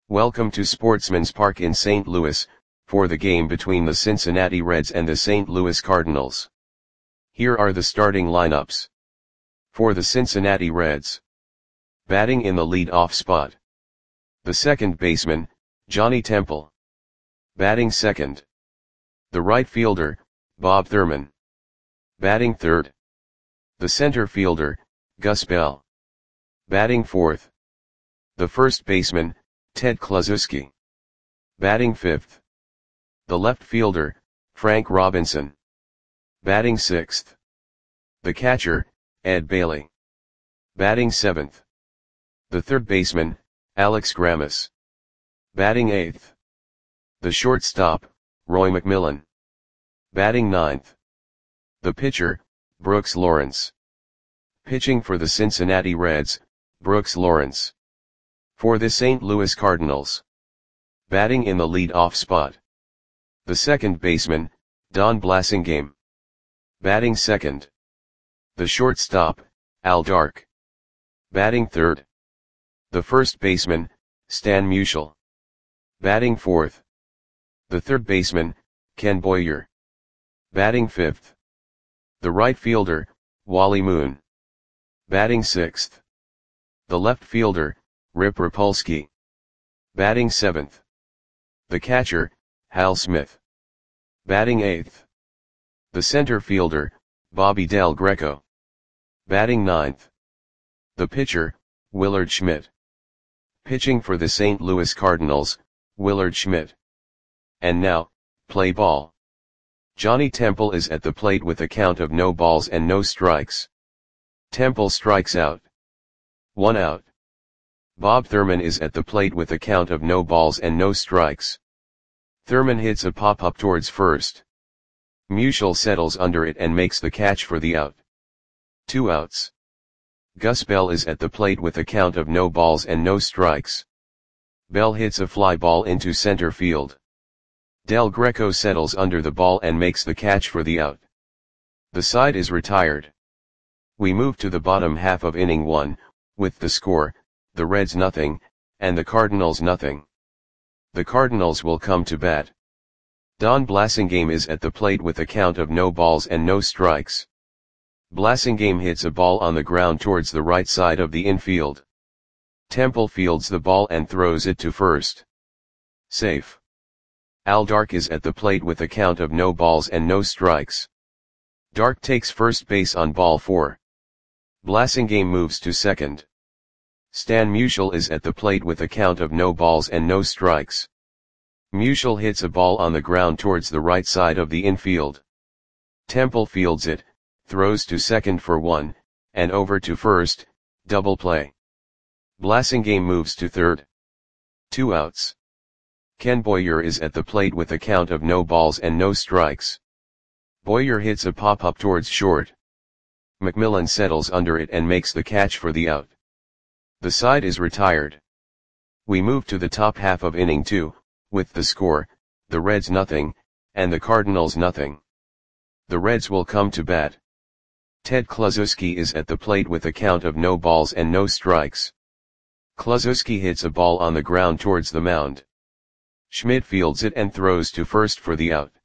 Welcome to Sportsman's Park in St. Louis, for the game between the Cincinnati Reds and the St. Louis Cardinals. Here are the starting lineups. For the Cincinnati Reds. Batting in the lead-off spot. The second baseman, Johnny Temple. Batting second. The right fielder, Bob Thurman. Batting third. The center fielder, Gus Bell. Batting fourth. The first baseman, Ted Kluszewski. Batting fifth. The left fielder, Frank Robinson. Batting sixth. The catcher, Ed Bailey. Batting seventh. The third baseman, Alex Grammas. Batting eighth. The shortstop, Roy McMillan. Batting ninth. The pitcher, Brooks Lawrence. Pitching for the Cincinnati Reds, Brooks Lawrence. For the St. Louis Cardinals. Batting in the lead-off spot. The second baseman, Don Blasingame. Batting second. The shortstop, Al Dark. Batting third. The first baseman, Stan Musial. Batting fourth. The third baseman, Ken Boyer. Batting fifth. The right fielder, Wally Moon. Batting sixth. The left fielder, Rip Rapolsky. Batting seventh. The catcher, Hal Smith. Batting eighth. The center fielder, Bobby Del Greco. Batting ninth. The pitcher, Willard Schmidt. Pitching for the St. Louis Cardinals, Willard Schmidt. And now, play ball. Johnny Temple is at the plate with a count of no balls and no strikes. Temple strikes out. 1 out. Bob Thurman is at the plate with a count of no balls and no strikes. Thurman hits a pop-up towards first. Musial settles under it and makes the catch for the out. 2 outs. Gus Bell is at the plate with a count of no balls and no strikes. Bell hits a fly ball into center field. Del Greco settles under the ball and makes the catch for the out. The side is retired. We move to the bottom half of inning 1, with the score, the Reds nothing, and the Cardinals nothing. The Cardinals will come to bat. Don Blasingame is at the plate with a count of no balls and no strikes. Blasingame hits a ball on the ground towards the right side of the infield. Temple fields the ball and throws it to first. Safe. Al Dark is at the plate with a count of no balls and no strikes. Dark takes first base on ball 4. Blasingame moves to second. Stan Musial is at the plate with a count of no balls and no strikes. Musial hits a ball on the ground towards the right side of the infield. Temple fields it, throws to second for 1, and over to first, double play. Blasingame moves to third. 2 outs. Ken Boyer is at the plate with a count of no balls and no strikes. Boyer hits a pop-up towards short. McMillan settles under it and makes the catch for the out. The side is retired. We move to the top half of inning 2, with the score, the Reds nothing, and the Cardinals nothing. The Reds will come to bat. Ted Kluszewski is at the plate with a count of no balls and no strikes. Kluszewski hits a ball on the ground towards the mound. Schmidt fields it and throws to first for the out.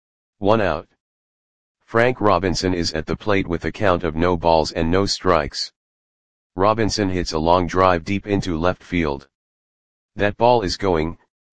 1 out. Frank Robinson is at the plate with a count of no balls and no strikes. Robinson hits a long drive deep into left field. That ball is gone.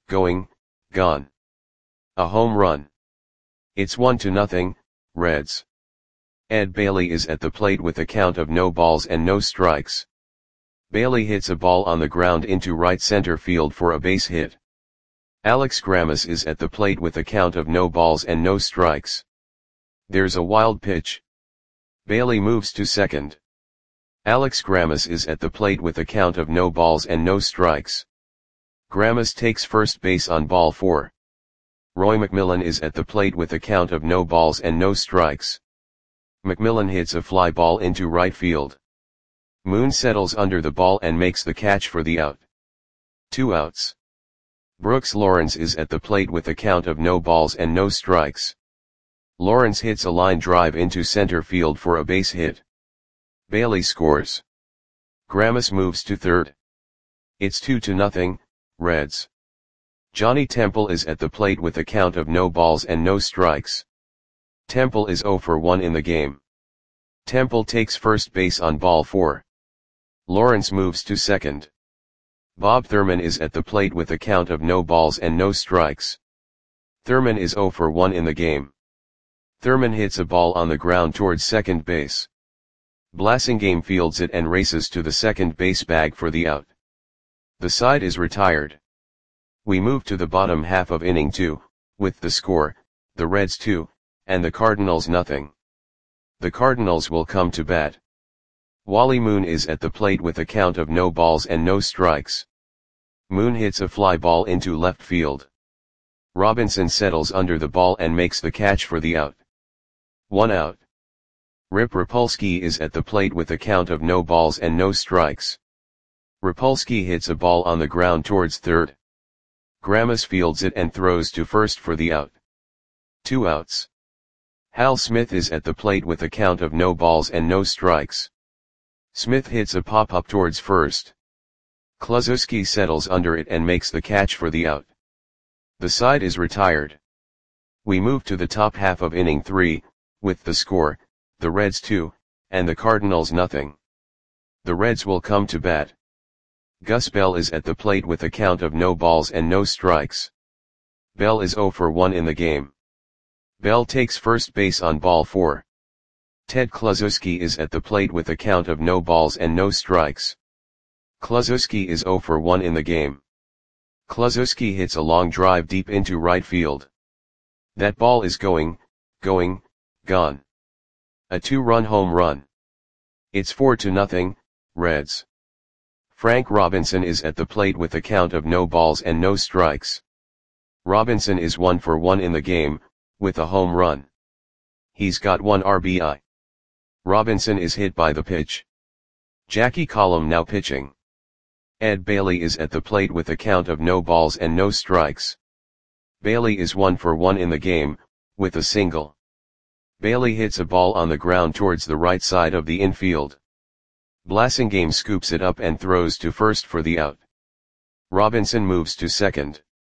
A home run. It's 1-0, Reds. Ed Bailey is at the plate with a count of no balls and no strikes. Bailey hits a ball on the ground into right center field for a base hit. Alex Grammas is at the plate with a count of no balls and no strikes. There's a wild pitch. Bailey moves to second. Alex Grammas is at the plate with a count of no balls and no strikes. Grammas takes first base on ball 4. Roy McMillan is at the plate with a count of no balls and no strikes. McMillan hits a fly ball into right field. Moon settles under the ball and makes the catch for the out. 2 outs. Brooks Lawrence is at the plate with a count of no balls and no strikes. Lawrence hits a line drive into center field for a base hit. Bailey scores. Grammas moves to third. It's 2-0, Reds. Johnny Temple is at the plate with a count of no balls and no strikes. Temple is 0 for 1 in the game. Temple takes first base on ball 4. Lawrence moves to second. Bob Thurman is at the plate with a count of no balls and no strikes. Thurman is 0 for 1 in the game. Thurman hits a ball on the ground towards second base. Blasingame fields it and races to the second base bag for the out. The side is retired. We move to the bottom half of inning 2, with the score, the Reds 2, and the Cardinals nothing. The Cardinals will come to bat. Wally Moon is at the plate with a count of no balls and no strikes. Moon hits a fly ball into left field. Robinson settles under the ball and makes the catch for the out. 1 out. Rip Rapolsky is at the plate with a count of no balls and no strikes. Rapolsky hits a ball on the ground towards third. Grammas fields it and throws to first for the out. 2 outs. Hal Smith is at the plate with a count of no balls and no strikes. Smith hits a pop-up towards first. Kluszewski settles under it and makes the catch for the out. The side is retired. We move to the top half of inning 3, with the score, the Reds 2, and the Cardinals nothing. The Reds will come to bat. Gus Bell is at the plate with a count of no balls and no strikes. Bell is 0 for 1 in the game. Bell takes first base on ball 4. Ted Kluszewski is at the plate with a count of no balls and no strikes. Kluszewski is 0 for 1 in the game. Kluszewski hits a long drive deep into right field. That ball is gone. A 2-run home run. It's 4-0, Reds. Frank Robinson is at the plate with a count of no balls and no strikes. Robinson is 1 for 1 in the game, with a home run. He's got 1 RBI. Robinson is hit by the pitch. Jackie Collum now pitching. Ed Bailey is at the plate with a count of no balls and no strikes. Bailey is 1 for 1 in the game, with a single. Bailey hits a ball on the ground towards the right side of the infield. Blasingame scoops it up and throws to first for the out. Robinson moves to second.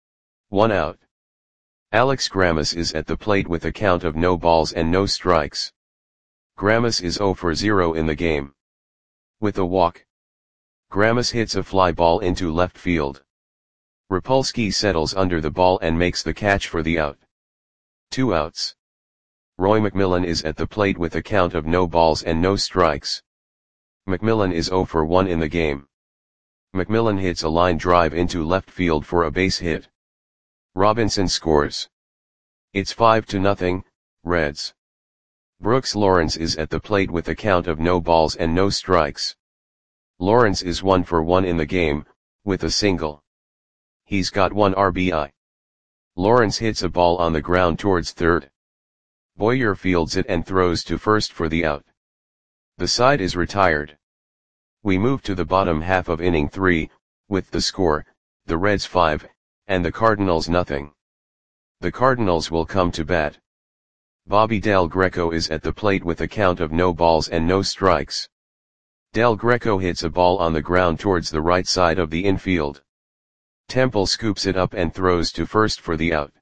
1 out. Alex Grammas is at the plate with a count of no balls and no strikes. Grammas is 0 for 0 in the game. With a walk. Grammas hits a fly ball into left field. Rapolsky settles under the ball and makes the catch for the out. 2 outs. Roy McMillan is at the plate with a count of no balls and no strikes. McMillan is 0 for 1 in the game. McMillan hits a line drive into left field for a base hit. Robinson scores. It's 5-0, Reds. Brooks Lawrence is at the plate with a count of no balls and no strikes. Lawrence is 1 for 1 in the game, with a single. He's got 1 RBI. Lawrence hits a ball on the ground towards third. Boyer fields it and throws to first for the out. The side is retired. We move to the bottom half of inning 3, with the score, the Reds 5, and the Cardinals nothing. The Cardinals will come to bat. Bobby Del Greco is at the plate with a count of no balls and no strikes. Del Greco hits a ball on the ground towards the right side of the infield. Temple scoops it up and throws to first for the out.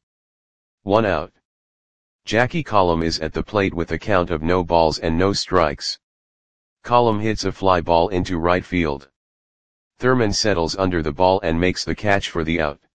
1 out. Jackie Collum is at the plate with a count of no balls and no strikes. Collum hits a fly ball into right field. Thurman settles under the ball and makes the catch for the out.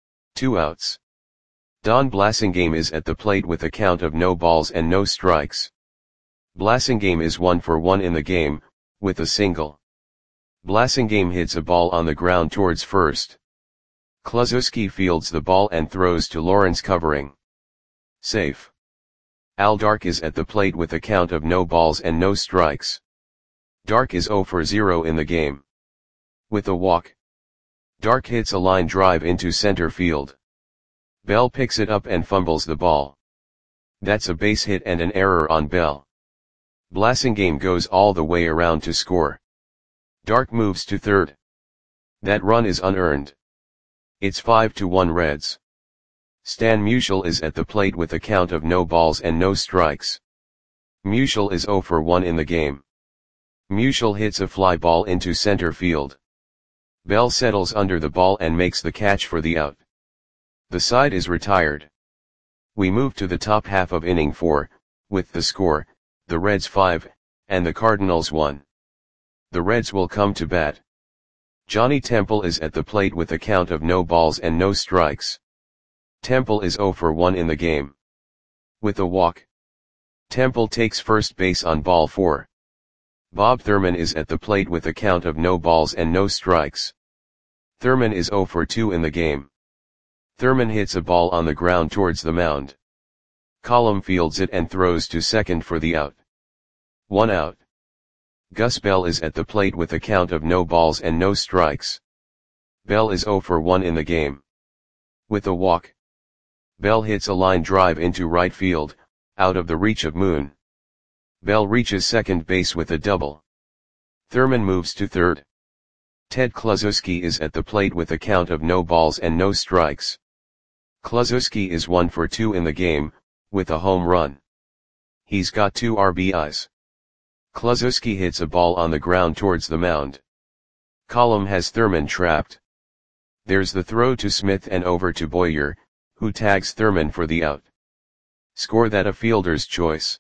2 outs. Don Blasingame is at the plate with a count of no balls and no strikes. Blasingame is 1 for 1 in the game, with a single. Blasingame hits a ball on the ground towards first. Kluszewski fields the ball and throws to Lawrence covering. Safe. Al Dark is at the plate with a count of no balls and no strikes. Dark is 0 for 0 in the game. With a walk. Dark hits a line drive into center field. Bell picks it up and fumbles the ball. That's a base hit and an error on Bell. Blasingame goes all the way around to score. Dark moves to third. That run is unearned. It's 5-1 Reds. Stan Musial is at the plate with a count of no balls and no strikes. Musial is 0 for 1 in the game. Musial hits a fly ball into center field. Bell settles under the ball and makes the catch for the out. The side is retired. We move to the top half of inning 4, with the score, the Reds 5, and the Cardinals 1. The Reds will come to bat. Johnny Temple is at the plate with a count of no balls and no strikes. Temple is 0 for 1 in the game. With a walk. Temple takes first base on ball 4. Bob Thurman is at the plate with a count of no balls and no strikes. Thurman is 0 for 2 in the game. Thurman hits a ball on the ground towards the mound. Colum fields it and throws to second for the out. 1 out. Gus Bell is at the plate with a count of no balls and no strikes. Bell is 0 for 1 in the game. With a walk. Bell hits a line drive into right field, out of the reach of Moon. Bell reaches second base with a double. Thurman moves to third. Ted Kluszewski is at the plate with a count of no balls and no strikes. Kluszewski is 1 for 2 in the game, with a home run. He's got 2 RBIs. Kluszewski hits a ball on the ground towards the mound. Colum has Thurman trapped. There's the throw to Smith and over to Boyer, who tags Thurman for the out. Score that a fielder's choice.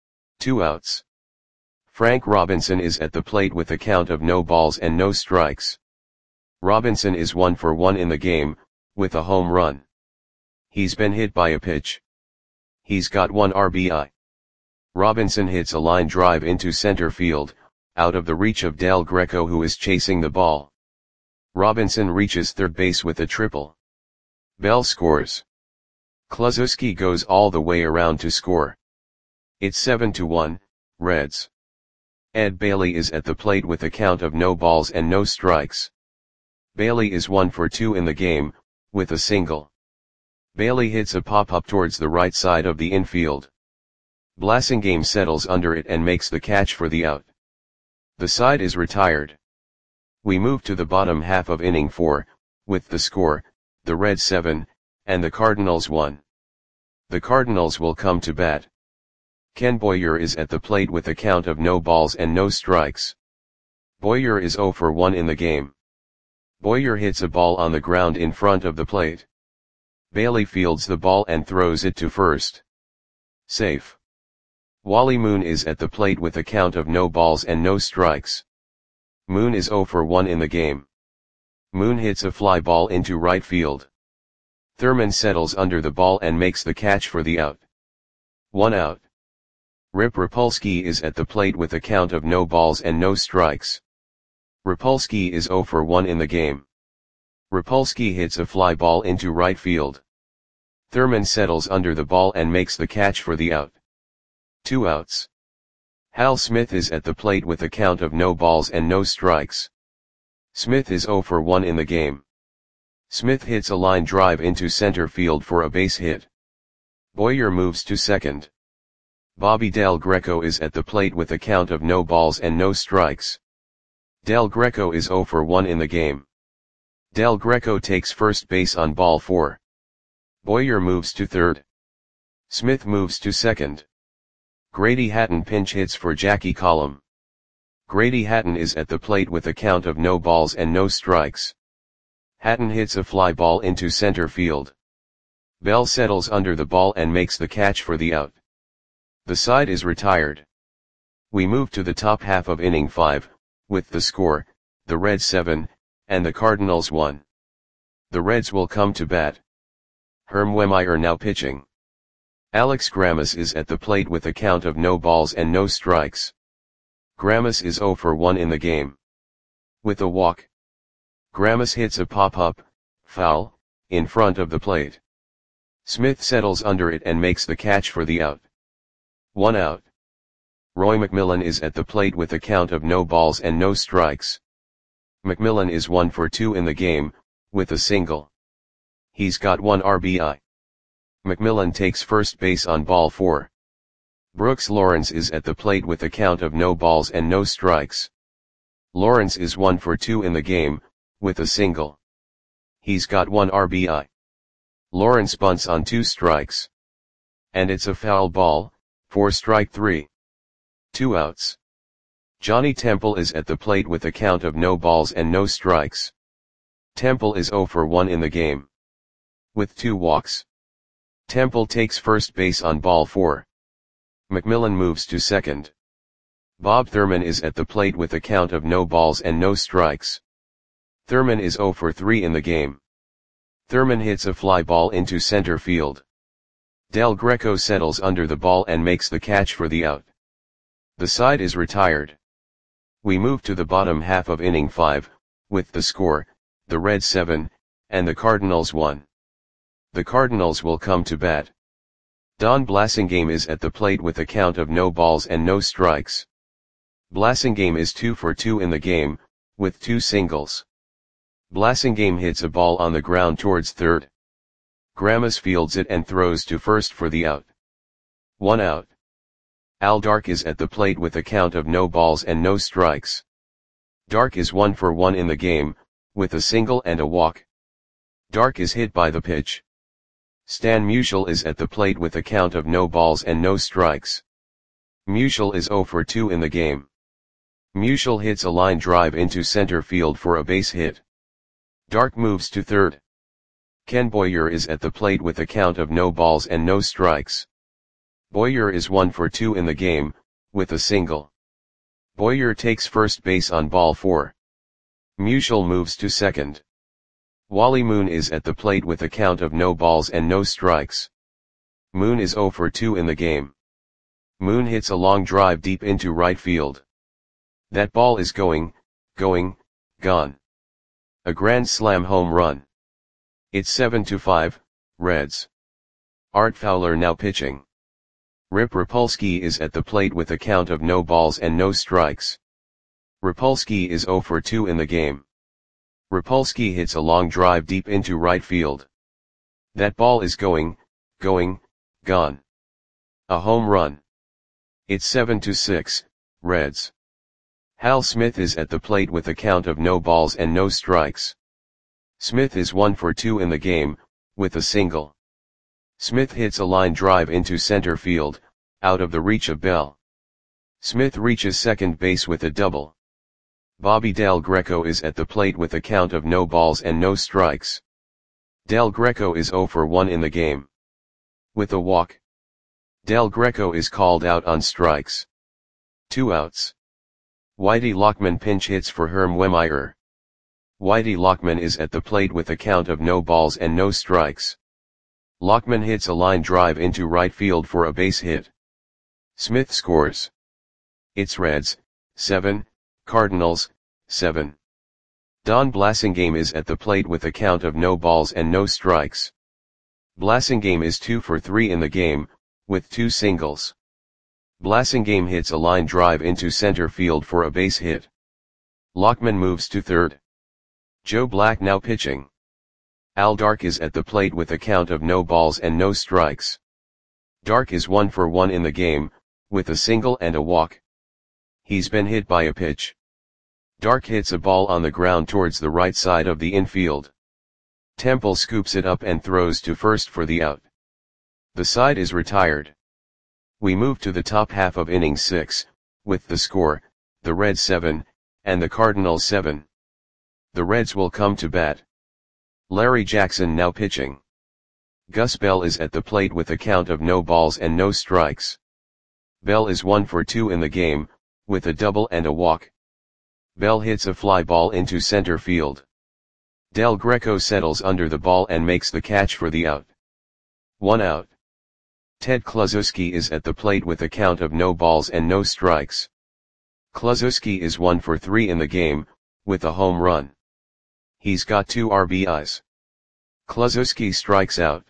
2 outs. Frank Robinson is at the plate with a count of no balls and no strikes. Robinson is 1 for 1 in the game, with a home run. He's been hit by a pitch. He's got 1 RBI. Robinson hits a line drive into center field, out of the reach of Del Greco, who is chasing the ball. Robinson reaches third base with a triple. Bell scores. Kluszewski goes all the way around to score. It's 7-1, Reds. Ed Bailey is at the plate with a count of no balls and no strikes. Bailey is 1 for 2 in the game, with a single. Bailey hits a pop-up towards the right side of the infield. Blasingame settles under it and makes the catch for the out. The side is retired. We move to the bottom half of inning 4, with the score, the Reds 7, and the Cardinals 1. The Cardinals will come to bat. Ken Boyer is at the plate with a count of no balls and no strikes. Boyer is 0 for 1 in the game. Boyer hits a ball on the ground in front of the plate. Bailey fields the ball and throws it to first. Safe. Wally Moon is at the plate with a count of no balls and no strikes. Moon is 0 for 1 in the game. Moon hits a fly ball into right field. Thurman settles under the ball and makes the catch for the out. 1 out. Rip Rapolsky is at the plate with a count of no balls and no strikes. Rapolsky is 0 for 1 in the game. Rapolsky hits a fly ball into right field. Thurman settles under the ball and makes the catch for the out. 2 outs. Hal Smith is at the plate with a count of no balls and no strikes. Smith is 0 for 1 in the game. Smith hits a line drive into center field for a base hit. Boyer moves to second. Bobby Del Greco is at the plate with a count of no balls and no strikes. Del Greco is 0 for 1 in the game. Del Greco takes first base on ball 4. Boyer moves to third. Smith moves to second. Grady Hatton pinch hits for Jackie Colum. Grady Hatton is at the plate with a count of no balls and no strikes. Hatton hits a fly ball into center field. Bell settles under the ball and makes the catch for the out. The side is retired. We move to the top half of inning 5, with the score, the Reds 7, and the Cardinals 1. The Reds will come to bat. Herm Wehmeyer now pitching. Alex Grammas is at the plate with a count of no balls and no strikes. Grammas is 0 for 1 in the game. With a walk. Grammas hits a pop-up, foul, in front of the plate. Smith settles under it and makes the catch for the out. 1 out. Roy McMillan is at the plate with a count of no balls and no strikes. McMillan is 1 for 2 in the game, with a single. He's got 1 RBI. McMillan takes first base on ball 4. Brooks Lawrence is at the plate with a count of no balls and no strikes. Lawrence is 1 for 2 in the game, with a single. He's got 1 RBI. Lawrence bunts on 2 strikes. And it's a foul ball, for strike 3. 2 outs. Johnny Temple is at the plate with a count of no balls and no strikes. Temple is 0 for 1 in the game. With 2 walks. Temple takes first base on ball 4. McMillan moves to second. Bob Thurman is at the plate with a count of no balls and no strikes. Thurman is 0 for 3 in the game. Thurman hits a fly ball into center field. Del Greco settles under the ball and makes the catch for the out. The side is retired. We move to the bottom half of inning 5, with the score, the Reds 7, and the Cardinals 1. The Cardinals will come to bat. Don Blasingame is at the plate with a count of no balls and no strikes. Blasingame is 2 for 2 in the game, with 2 singles. Blasingame hits a ball on the ground towards third. Grammas fields it and throws to first for the out. 1 out. Al Dark is at the plate with a count of no balls and no strikes. Dark is 1 for 1 in the game, with a single and a walk. Dark is hit by the pitch. Stan Musial is at the plate with a count of no balls and no strikes. Musial is 0 for 2 in the game. Musial hits a line drive into center field for a base hit. Dark moves to third. Ken Boyer is at the plate with a count of no balls and no strikes. Boyer is 1 for 2 in the game, with a single. Boyer takes first base on ball 4. Musial moves to second. Wally Moon is at the plate with a count of no balls and no strikes. Moon is 0 for 2 in the game. Moon hits a long drive deep into right field. That ball is going, gone. A grand slam home run. It's 7-5, Reds. Art Fowler now pitching. Rip Rapolsky is at the plate with a count of no balls and no strikes. Rapolsky is 0 for 2 in the game. Rapolsky hits a long drive deep into right field. That ball is going, gone. A home run. It's 7-6, Reds. Hal Smith is at the plate with a count of no balls and no strikes. Smith is 1 for 2 in the game, with a single. Smith hits a line drive into center field, out of the reach of Bell. Smith reaches second base with a double. Bobby Del Greco is at the plate with a count of no balls and no strikes. Del Greco is 0 for 1 in the game. With a walk. Del Greco is called out on strikes. 2 outs. Whitey Lockman pinch hits for Herm Wemmeyer. Whitey Lockman is at the plate with a count of no balls and no strikes. Lockman hits a line drive into right field for a base hit. Smith scores. It's Reds, 7, Cardinals, 7. Don Blasingame is at the plate with a count of no balls and no strikes. Blasingame is 2 for 3 in the game, with 2 singles. Blasingame hits a line drive into center field for a base hit. Lockman moves to third. Joe Black now pitching. Al Dark is at the plate with a count of no balls and no strikes. Dark is 1 for 1 in the game, with a single and a walk. He's been hit by a pitch. Dark hits a ball on the ground towards the right side of the infield. Temple scoops it up and throws to first for the out. The side is retired. We move to the top half of inning 6, with the score, the Reds 7, and the Cardinals 7. The Reds will come to bat. Larry Jackson now pitching. Gus Bell is at the plate with a count of no balls and no strikes. Bell is 1 for 2 in the game, with a double and a walk. Bell hits a fly ball into center field. Del Greco settles under the ball and makes the catch for the out. 1 out. Ted Kluszewski is at the plate with a count of no balls and no strikes. Kluszewski is 1 for 3 in the game, with a home run. He's got 2 RBIs. Kluszewski strikes out.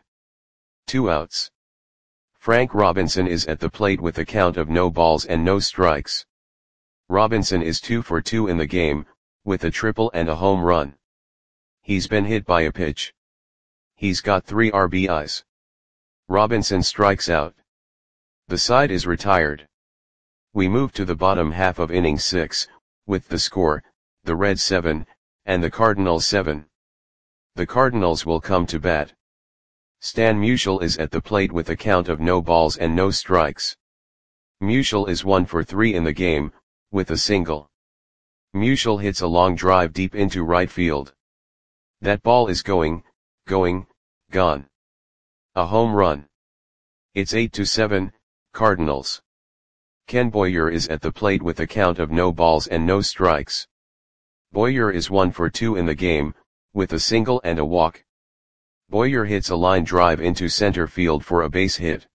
2 outs. Frank Robinson is at the plate with a count of no balls and no strikes. Robinson is 2 for 2 in the game, with a triple and a home run. He's been hit by a pitch. He's got 3 RBIs. Robinson strikes out. The side is retired. We move to the bottom half of inning 6, with the score, the Reds 7, and the Cardinals 7. The Cardinals will come to bat. Stan Musial is at the plate with a count of no balls and no strikes. Musial is 1 for 3 in the game, with a single. Musial hits a long drive deep into right field. That ball is going, gone. A home run. It's 8-7, Cardinals. Ken Boyer is at the plate with a count of no balls and no strikes. Boyer is 1 for 2 in the game, with a single and a walk. Boyer hits a line drive into center field for a base hit.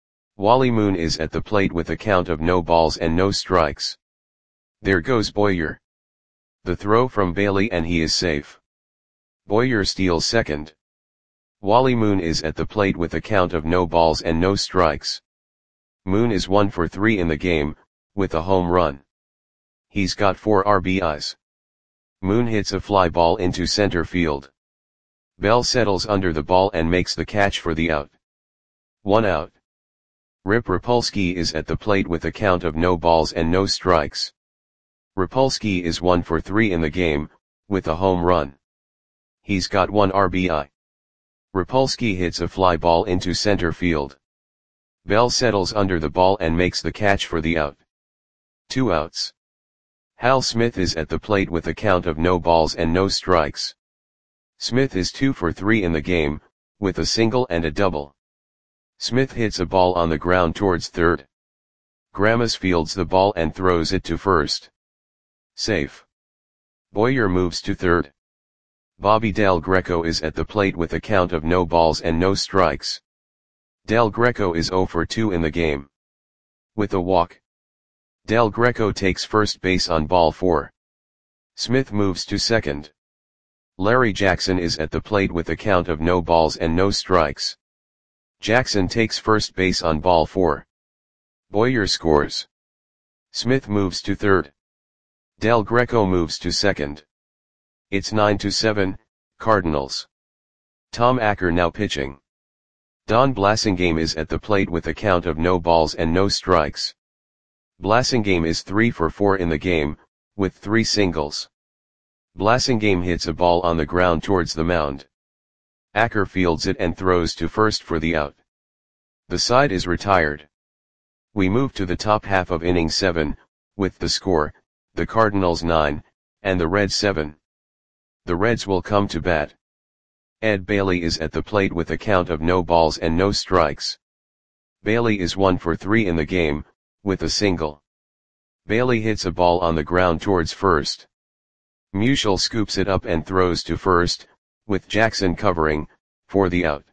Wally Moon is at the plate with a count of no balls and no strikes. There goes Boyer. The throw from Bailey and he is safe. Boyer steals second. Wally Moon is at the plate with a count of no balls and no strikes. Moon is 1 for 3 in the game, with a home run. He's got 4 RBIs. Moon hits a fly ball into center field. Bell settles under the ball and makes the catch for the out. 1 out. Rip Rapolsky is at the plate with a count of no balls and no strikes. Rapolsky is 1 for 3 in the game, with a home run. He's got 1 RBI. Rapolsky hits a fly ball into center field. Bell settles under the ball and makes the catch for the out. 2 outs. Hal Smith is at the plate with a count of no balls and no strikes. Smith is 2 for 3 in the game, with a single and a double. Smith hits a ball on the ground towards third. Grammas fields the ball and throws it to first. Safe. Boyer moves to third. Bobby Del Greco is at the plate with a count of no balls and no strikes. Del Greco is 0 for 2 in the game. With a walk. Del Greco takes first base on ball 4. Smith moves to second. Larry Jackson is at the plate with a count of no balls and no strikes. Jackson takes first base on ball 4. Boyer scores. Smith moves to third. Del Greco moves to second. It's 9-7, Cardinals. Tom Acker now pitching. Don Blasingame is at the plate with a count of no balls and no strikes. Blasingame is 3 for 4 in the game, with 3 singles. Blasingame hits a ball on the ground towards the mound. Acker fields it and throws to first for the out. The side is retired. We move to the top half of inning 7, with the score, the Cardinals 9, and the Reds 7. The Reds will come to bat. Ed Bailey is at the plate with a count of no balls and no strikes. Bailey is 1 for 3 in the game, with a single. Bailey hits a ball on the ground towards first. Musial scoops it up and throws to first, with Jackson covering, for the out.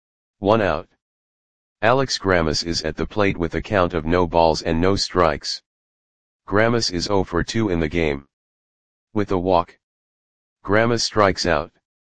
1 out. Alex Grammas is at the plate with a count of no balls and no strikes. Grammas is 0 for 2 in the game. With a walk. Grammas strikes out.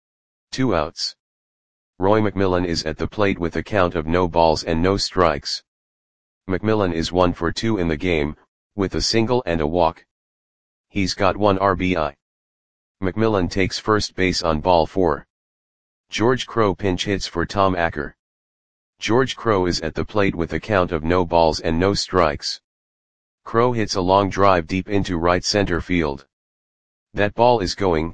2 outs. Roy McMillan is at the plate with a count of no balls and no strikes. McMillan is 1 for 2 in the game, with a single and a walk. He's got 1 RBI. McMillan takes first base on ball 4. George Crowe pinch hits for Tom Acker. George Crowe is at the plate with a count of no balls and no strikes. Crowe hits a long drive deep into right center field. That ball is going,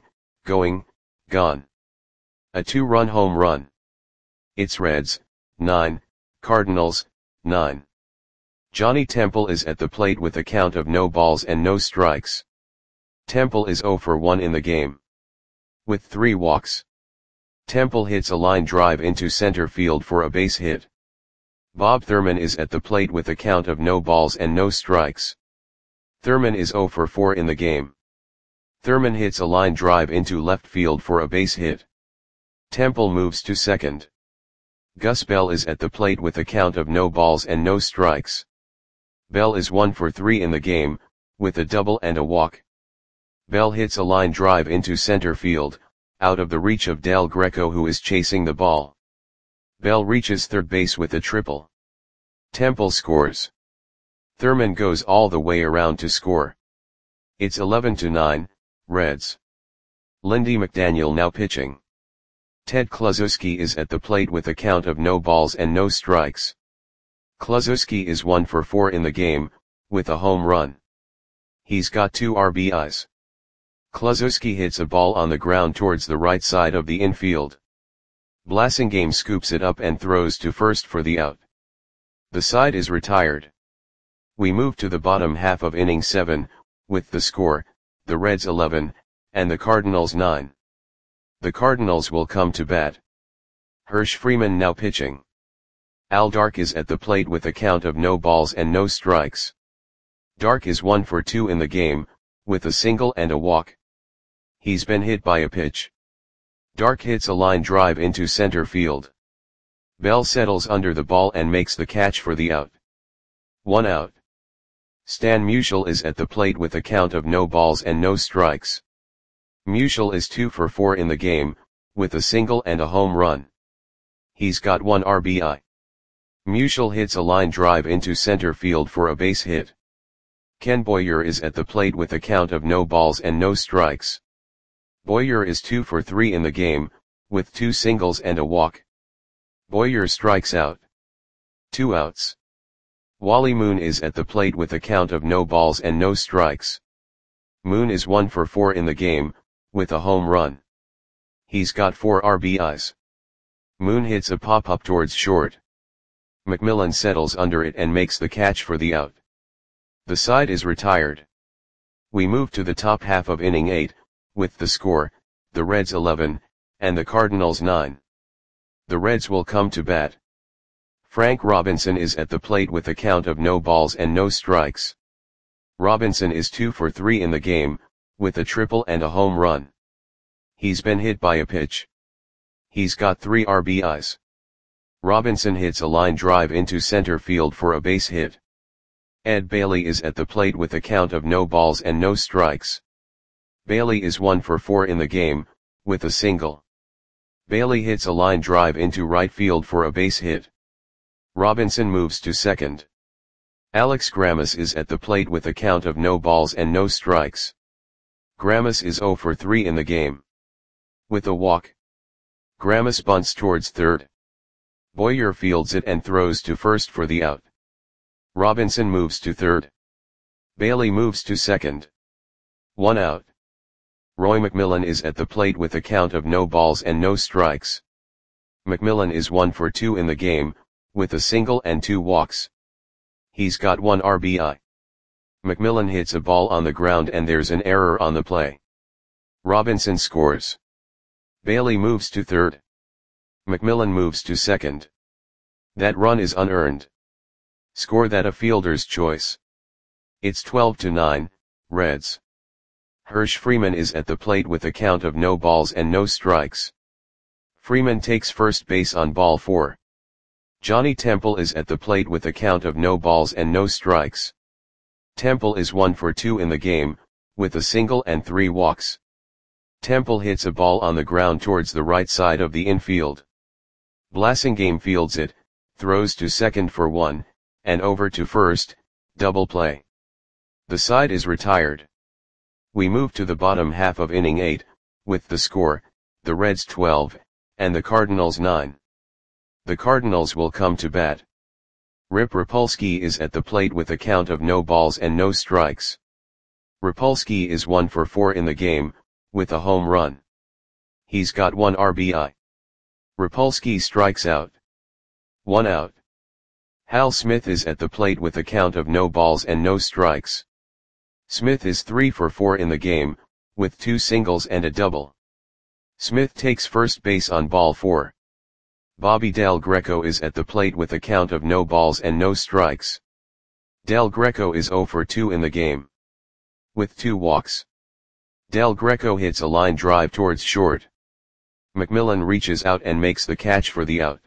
gone. A 2-run home run. It's Reds, 9, Cardinals, 9. Johnny Temple is at the plate with a count of no balls and no strikes. Temple is 0 for 1 in the game. With 3 walks. Temple hits a line drive into center field for a base hit. Bob Thurman is at the plate with a count of no balls and no strikes. Thurman is 0 for 4 in the game. Thurman hits a line drive into left field for a base hit. Temple moves to second. Gus Bell is at the plate with a count of no balls and no strikes. Bell is 1 for 3 in the game, with a double and a walk. Bell hits a line drive into center field, out of the reach of Del Greco who is chasing the ball. Bell reaches third base with a triple. Temple scores. Thurman goes all the way around to score. It's 11-9, Reds. Lindy McDaniel now pitching. Ted Kluszewski is at the plate with a count of no balls and no strikes. Kluszewski is 1 for 4 in the game, with a home run. He's got 2 RBIs. Kluszewski hits a ball on the ground towards the right side of the infield. Blasingame scoops it up and throws to first for the out. The side is retired. We move to the bottom half of inning 7, with the score, the Reds 11, and the Cardinals 9. The Cardinals will come to bat. Hirsch Freeman now pitching. Al Dark is at the plate with a count of no balls and no strikes. Dark is 1 for 2 in the game, with a single and a walk. He's been hit by a pitch. Dark hits a line drive into center field. Bell settles under the ball and makes the catch for the out. 1 out. Stan Musial is at the plate with a count of no balls and no strikes. Musial is 2 for 4 in the game, with a single and a home run. He's got 1 RBI. Musial hits a line drive into center field for a base hit. Ken Boyer is at the plate with a count of no balls and no strikes. Boyer is 2 for 3 in the game, with 2 singles and a walk. Boyer strikes out. 2 outs. Wally Moon is at the plate with a count of no balls and no strikes. Moon is 1 for 4 in the game, with a home run. He's got 4 RBIs. Moon hits a pop-up towards short. McMillan settles under it and makes the catch for the out. The side is retired. We move to the top half of inning 8, with the score, the Reds 11, and the Cardinals 9. The Reds will come to bat. Frank Robinson is at the plate with a count of no balls and no strikes. Robinson is 2 for 3 in the game, with a triple and a home run. He's been hit by a pitch. He's got 3 RBIs. Robinson hits a line drive into center field for a base hit. Ed Bailey is at the plate with a count of no balls and no strikes. Bailey is 1 for 4 in the game, with a single. Bailey hits a line drive into right field for a base hit. Robinson moves to second. Alex Grammas is at the plate with a count of no balls and no strikes. Grammas is 0 for 3 in the game. With a walk. Grammas bunts towards third. Boyer fields it and throws to first for the out. Robinson moves to third. Bailey moves to second. 1 out. Roy McMillan is at the plate with a count of no balls and no strikes. McMillan is 1 for 2 in the game, with a single and 2 walks. He's got 1 RBI. McMillan hits a ball on the ground and there's an error on the play. Robinson scores. Bailey moves to third. McMillan moves to second. That run is unearned. Score that a fielder's choice. It's 12-9, Reds. Hirsch Freeman is at the plate with a count of no balls and no strikes. Freeman takes first base on ball 4. Johnny Temple is at the plate with a count of no balls and no strikes. Temple is 1 for 2 in the game, with a single and 3 walks. Temple hits a ball on the ground towards the right side of the infield. Blasingame fields it, throws to second for 1, and over to first, double play. The side is retired. We move to the bottom half of inning 8, with the score, the Reds 12, and the Cardinals 9. The Cardinals will come to bat. Rip Rapolsky is at the plate with a count of no balls and no strikes. Rapolsky is 1 for 4 in the game, with a home run. He's got 1 RBI. Rapolsky strikes out. 1 out. Hal Smith is at the plate with a count of no balls and no strikes. Smith is 3 for 4 in the game, with 2 singles and a double. Smith takes first base on ball 4. Bobby Del Greco is at the plate with a count of no balls and no strikes. Del Greco is 0 for 2 in the game. With 2 walks. Del Greco hits a line drive towards short. McMillan reaches out and makes the catch for the out.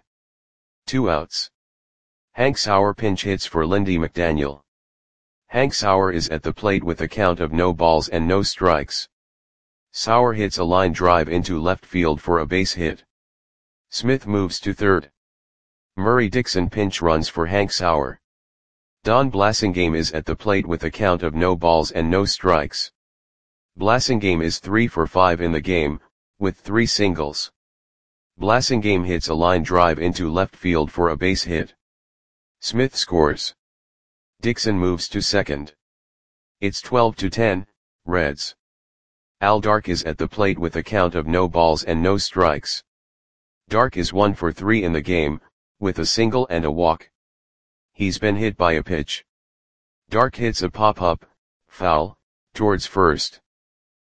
2 outs. Hank Sauer pinch hits for Lindy McDaniel. Hank Sauer is at the plate with a count of no balls and no strikes. Sauer hits a line drive into left field for a base hit. Smith moves to third. Murray Dixon pinch runs for Hank Sauer. Don Blasingame is at the plate with a count of no balls and no strikes. Blasingame is 3 for 5 in the game, with 3 singles. Blasingame hits a line drive into left field for a base hit. Smith scores. Dixon moves to second. It's 12-10, Reds. Al Dark is at the plate with a count of no balls and no strikes. Dark is 1 for 3 in the game, with a single and a walk. He's been hit by a pitch. Dark hits a pop-up, foul, towards first.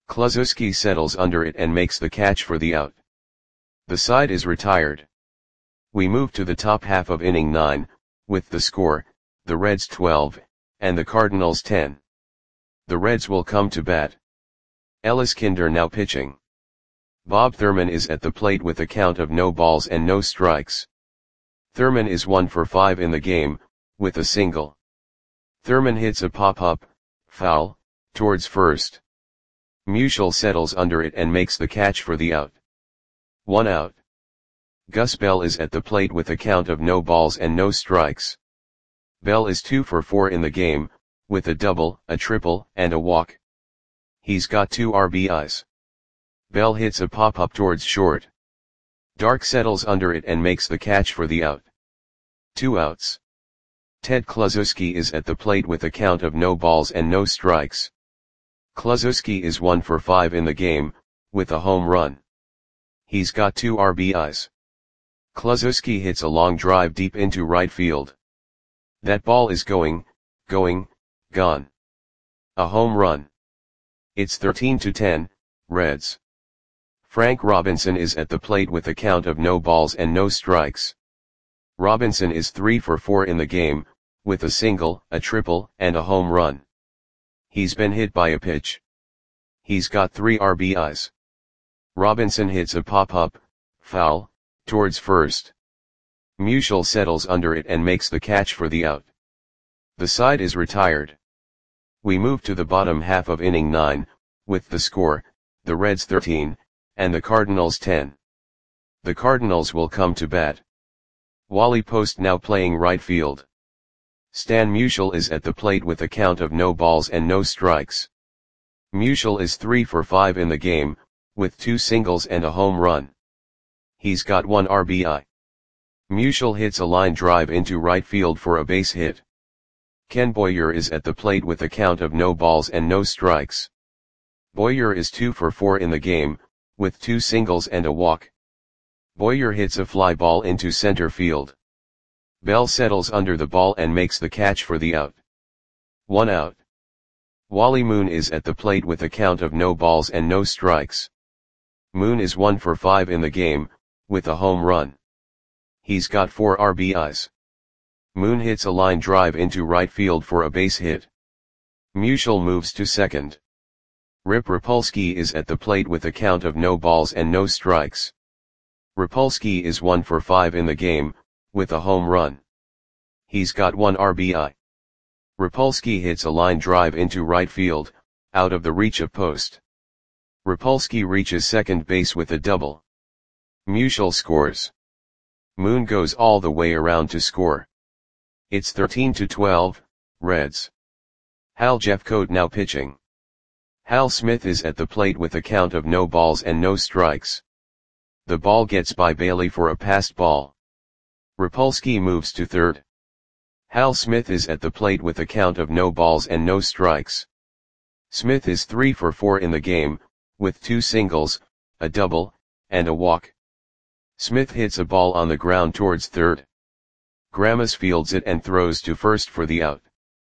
Kluszewski settles under it and makes the catch for the out. The side is retired. We move to the top half of inning 9, with the score, the Reds 12, and the Cardinals 10. The Reds will come to bat. Ellis Kinder now pitching. Bob Thurman is at the plate with a count of no balls and no strikes. Thurman is 1 for 5 in the game, with a single. Thurman hits a pop-up, foul, towards first. Musial settles under it and makes the catch for the out. 1 out. Gus Bell is at the plate with a count of no balls and no strikes. Bell is 2 for 4 in the game, with a double, a triple, and a walk. He's got 2 RBIs. Bell hits a pop-up towards short. Dark settles under it and makes the catch for the out. 2 outs. Ted Kluszewski is at the plate with a count of no balls and no strikes. Kluszewski is 1 for 5 in the game, with a home run. He's got 2 RBIs. Kluszewski hits a long drive deep into right field. That ball is gone. A home run. It's 13-10, Reds. Frank Robinson is at the plate with a count of no balls and no strikes. Robinson is 3 for 4 in the game, with a single, a triple, and a home run. He's been hit by a pitch. He's got 3 RBIs. Robinson hits a pop-up, foul, towards first. Musial settles under it and makes the catch for the out. The side is retired. We move to the bottom half of inning 9, with the score, the Reds 13, and the Cardinals 10. The Cardinals will come to bat. Wally Post now playing right field. Stan Musial is at the plate with a count of no balls and no strikes. Musial is 3 for 5 in the game, with 2 singles and a home run. He's got 1 RBI. Musial hits a line drive into right field for a base hit. Ken Boyer is at the plate with a count of no balls and no strikes. Boyer is 2 for 4 in the game, with 2 singles and a walk. Boyer hits a fly ball into center field. Bell settles under the ball and makes the catch for the out. 1 out. Wally Moon is at the plate with a count of no balls and no strikes. Moon is 1 for 5 in the game, with a home run. He's got 4 RBIs. Moon hits a line drive into right field for a base hit. Musial moves to second. Rip Rapolsky is at the plate with a count of no balls and no strikes. Rapolsky is 1 for 5 in the game, with a home run. He's got 1 RBI. Rapolsky hits a line drive into right field, out of the reach of Post. Rapolsky reaches second base with a double. Musial scores. Moon goes all the way around to score. It's 13-12, Reds. Hal Jeffcoat now pitching. Hal Smith is at the plate with a count of no balls and no strikes. The ball gets by Bailey for a passed ball. Rapolsky moves to third. Hal Smith is at the plate with a count of no balls and no strikes. Smith is 3 for 4 in the game, with 2 singles, a double, and a walk. Smith hits a ball on the ground towards third. Grammas fields it and throws to first for the out.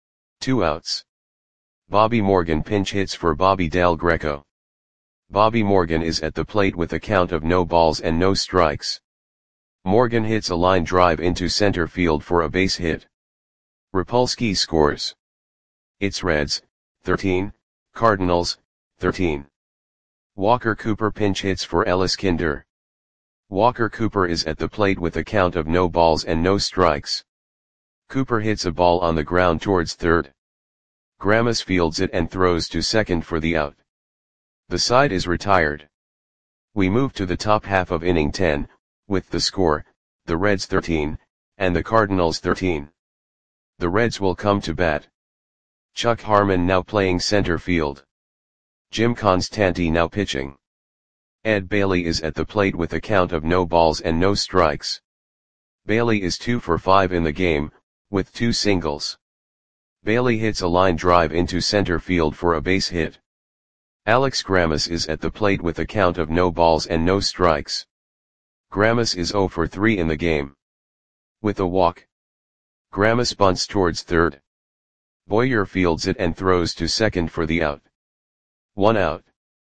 2 outs. Bobby Morgan pinch hits for Bobby Del Greco. Bobby Morgan is at the plate with a count of no balls and no strikes. Morgan hits a line drive into center field for a base hit. Rapolsky scores. It's Reds, 13, Cardinals, 13. Walker Cooper pinch hits for Ellis Kinder. Walker Cooper is at the plate with a count of no balls and no strikes. Cooper hits a ball on the ground towards third. Grammas fields it and throws to second for the out. The side is retired. We move to the top half of inning 10, with the score, the Reds 13, and the Cardinals 13. The Reds will come to bat. Chuck Harmon now playing center field. Jim Constanti now pitching. Ed Bailey is at the plate with a count of no balls and no strikes. Bailey is 2 for 5 in the game, with 2 singles. Bailey hits a line drive into center field for a base hit. Alex Grammas is at the plate with a count of no balls and no strikes. Grammas is 0 for 3 in the game. With a walk. Grammas bunts towards third. Boyer fields it and throws to second for the out. 1 out.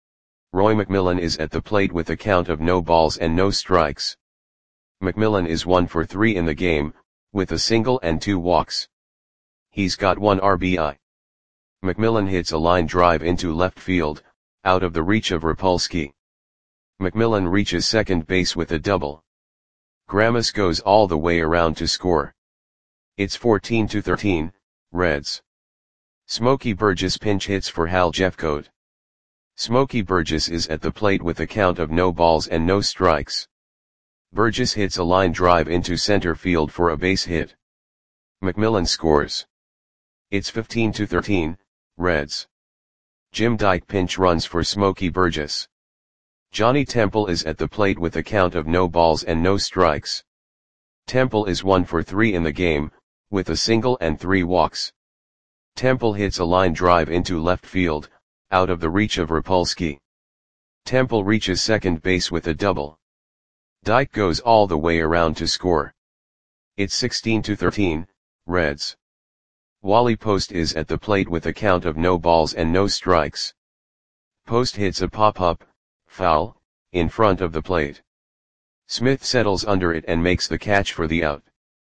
Roy McMillan is at the plate with a count of no balls and no strikes. McMillan is 1 for 3 in the game, with a single and 2 walks. He's got 1 RBI. McMillan hits a line drive into left field, out of the reach of Rapolsky. McMillan reaches second base with a double. Grammas goes all the way around to score. It's 14-13, Reds. Smokey Burgess pinch hits for Hal Jeffcoat. Smokey Burgess is at the plate with a count of no balls and no strikes. Burgess hits a line drive into center field for a base hit. McMillan scores. It's 15-13, Reds. Jim Dyke pinch runs for Smokey Burgess. Johnny Temple is at the plate with a count of no balls and no strikes. Temple is 1 for 3 in the game, with a single and 3 walks. Temple hits a line drive into left field, out of the reach of Rapolsky. Temple reaches second base with a double. Dyke goes all the way around to score. It's 16-13, Reds. Wally Post is at the plate with a count of no balls and no strikes. Post hits a pop-up, foul, in front of the plate. Smith settles under it and makes the catch for the out.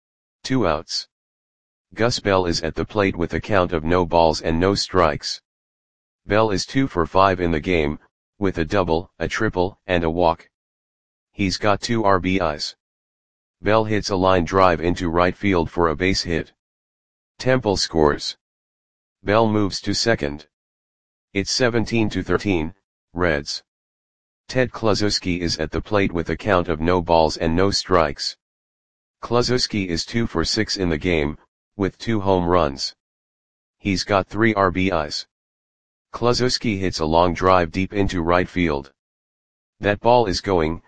2 outs. Gus Bell is at the plate with a count of no balls and no strikes. Bell is 2 for 5 in the game, with a double, a triple, and a walk. He's got 2 RBIs. Bell hits a line drive into right field for a base hit. Temple scores. Bell moves to second. It's 17-13, Reds. Ted Kluszewski is at the plate with a count of no balls and no strikes. Kluszewski is 2 for 6 in the game, with 2 home runs. He's got 3 RBIs. Kluszewski hits a long drive deep into right field. That ball is gone.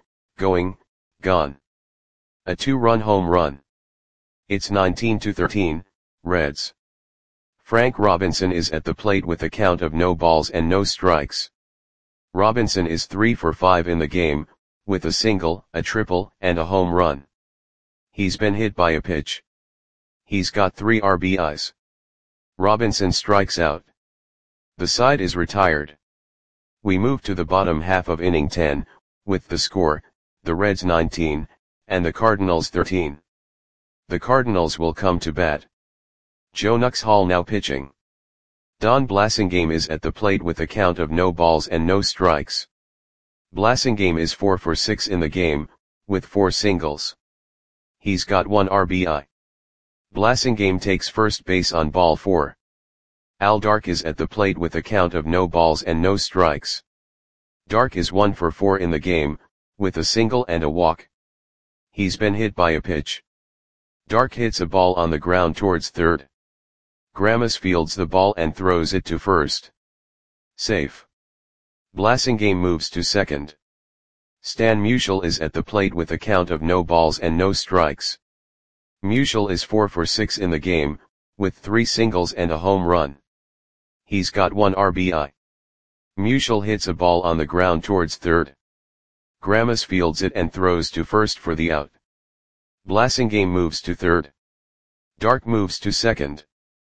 A 2-run home run. It's 19-13, Reds. Frank Robinson is at the plate with a count of no balls and no strikes. Robinson is 3 for 5 in the game, with a single, a triple, and a home run. He's been hit by a pitch. He's got 3 RBIs. Robinson strikes out. The side is retired. We move to the bottom half of inning 10, with the score, the Reds 19, and the Cardinals 13. The Cardinals will come to bat. Joe Nuxhall now pitching. Don Blasingame is at the plate with a count of no balls and no strikes. Blasingame is 4 for 6 in the game, with 4 singles. He's got 1 RBI. Blasingame takes first base on ball 4. Al Dark is at the plate with a count of no balls and no strikes. Dark is 1 for 4 in the game, with a single and a walk. He's been hit by a pitch. Dark hits a ball on the ground towards third. Grammas fields the ball and throws it to first. Safe. Blasingame moves to second. Stan Musial is at the plate with a count of no balls and no strikes. Musial is 4 for 6 in the game, with 3 singles and a home run. He's got 1 RBI. Musial hits a ball on the ground towards third. Grammas fields it and throws to first for the out. Blasingame moves to third. Dark moves to second.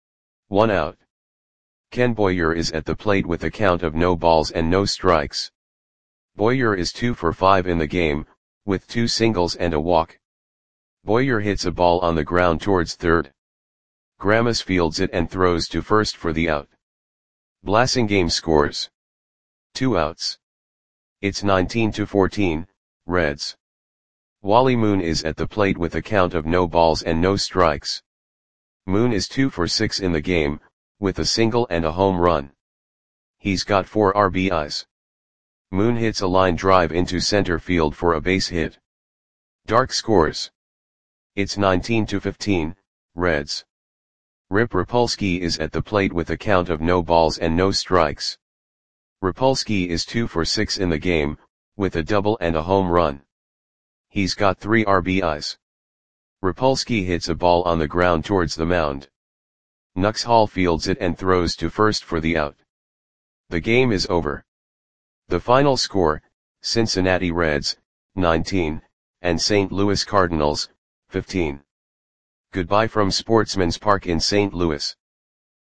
1 out. Ken Boyer is at the plate with a count of no balls and no strikes. Boyer is 2 for 5 in the game, with 2 singles and a walk. Boyer hits a ball on the ground towards third. Grammas fields it and throws to first for the out. Blasingame scores. 2 outs. It's 19-14, Reds. Wally Moon is at the plate with a count of no balls and no strikes. Moon is 2 for 6 in the game, with a single and a home run. He's got 4 RBIs. Moon hits a line drive into center field for a base hit. Dark scores. It's 19-15, Reds. Rip Rapolsky is at the plate with a count of no balls and no strikes. Rapolsky is 2 for 6 in the game, with a double and a home run. He's got 3 RBIs. Rapolsky hits a ball on the ground towards the mound. Nuxhall fields it and throws to first for the out. The game is over. The final score, Cincinnati Reds, 19, and St. Louis Cardinals, 15. Goodbye from Sportsman's Park in St. Louis.